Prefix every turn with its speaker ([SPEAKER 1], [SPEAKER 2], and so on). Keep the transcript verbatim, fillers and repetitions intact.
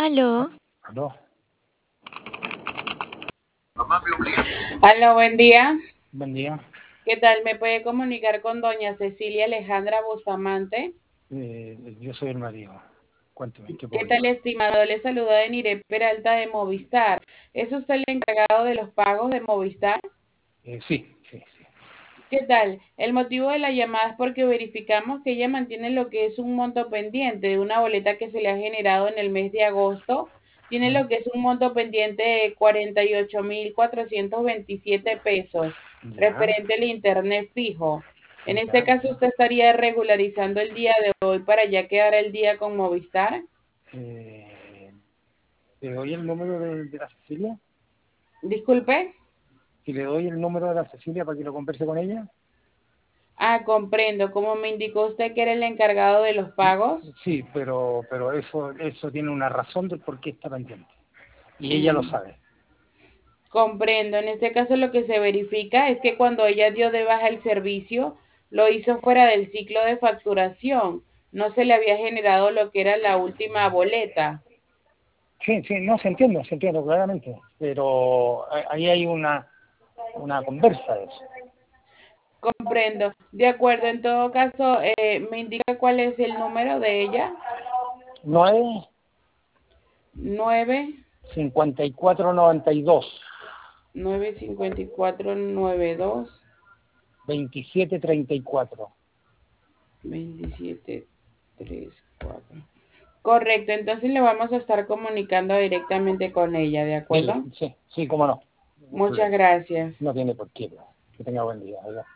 [SPEAKER 1] Aló,
[SPEAKER 2] Aló,
[SPEAKER 3] Hola, buen día.
[SPEAKER 2] buen día.
[SPEAKER 3] ¿Qué tal? ¿Me puede comunicar con doña Cecilia Alejandra Bustamante?
[SPEAKER 2] Eh, yo soy el marido. Cuénteme, ¿en qué puedo
[SPEAKER 3] ¿Qué tal,
[SPEAKER 2] ayudar?
[SPEAKER 3] estimado? Le saluda de Nire Peralta de Movistar. ¿Es usted el encargado de los pagos de Movistar?
[SPEAKER 2] Eh, sí, sí, sí.
[SPEAKER 3] ¿Qué tal? El motivo de la llamada es porque verificamos que ella mantiene lo que es un monto pendiente de una boleta que se le ha generado en el mes de agosto. Tiene
[SPEAKER 2] Mm,
[SPEAKER 3] lo que es un monto pendiente de cuarenta y ocho mil cuatrocientos veintisiete pesos,
[SPEAKER 2] Ya,
[SPEAKER 3] referente al internet fijo. En este
[SPEAKER 2] ya,
[SPEAKER 3] caso,
[SPEAKER 2] ya.
[SPEAKER 3] usted estaría regularizando el día de hoy para ya quedar el día con Movistar.
[SPEAKER 2] Eh, ¿Le doy el número de, de la Cecilia?
[SPEAKER 3] Disculpe.
[SPEAKER 2] Si le doy el número de la Cecilia para que lo converse con ella.
[SPEAKER 3] Ah, comprendo. Como me indicó usted que era el encargado de los pagos.
[SPEAKER 2] Sí, pero, pero eso, eso tiene una razón del por qué está pendiente. Y ella lo
[SPEAKER 3] Mm.
[SPEAKER 2] sabe.
[SPEAKER 3] Comprendo. En este caso lo que se verifica es que cuando ella dio de baja el servicio, lo hizo fuera del ciclo de facturación. No se le había generado lo que era la última boleta.
[SPEAKER 2] Sí, sí, no, se entiende, se entiende claramente. Pero a- ahí hay una, una conversa de eso.
[SPEAKER 3] Comprendo. De acuerdo. En todo caso, eh, me indica cuál es el número de ella.
[SPEAKER 2] Nueve
[SPEAKER 3] Nueve
[SPEAKER 2] cincuenta y cuatro noventa y dos
[SPEAKER 3] nueve cincuenta y cuatro nueve dos
[SPEAKER 2] veintisiete treinta y cuatro.
[SPEAKER 3] veintisiete tres cuatro. Correcto. Entonces le vamos a estar comunicando directamente con ella, ¿de
[SPEAKER 2] Dile,
[SPEAKER 3] acuerdo?
[SPEAKER 2] sí, sí, cómo no. Ningún
[SPEAKER 3] Muchas
[SPEAKER 2] problema.
[SPEAKER 3] gracias.
[SPEAKER 2] No tiene por qué. Que tenga buen día. ¿Verdad?